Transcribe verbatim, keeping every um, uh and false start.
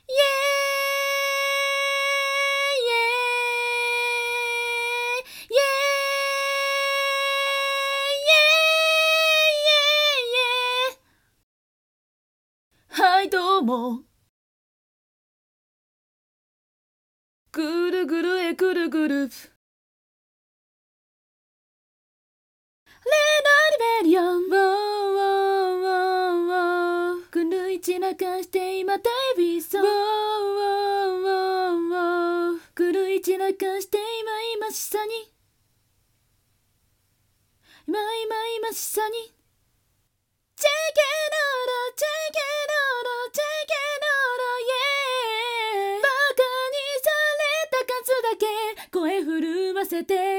イエーイイエーイイエーイイエーイイエーイイエーイはいどうも。ぐるぐるへぐるぐるレナリベリオン狂い散らかして今大ビーソー狂い散らかして今今しさに今今今しさにチェケロロチェケロロチェケロロイエーバカにされた数だけ声震わせて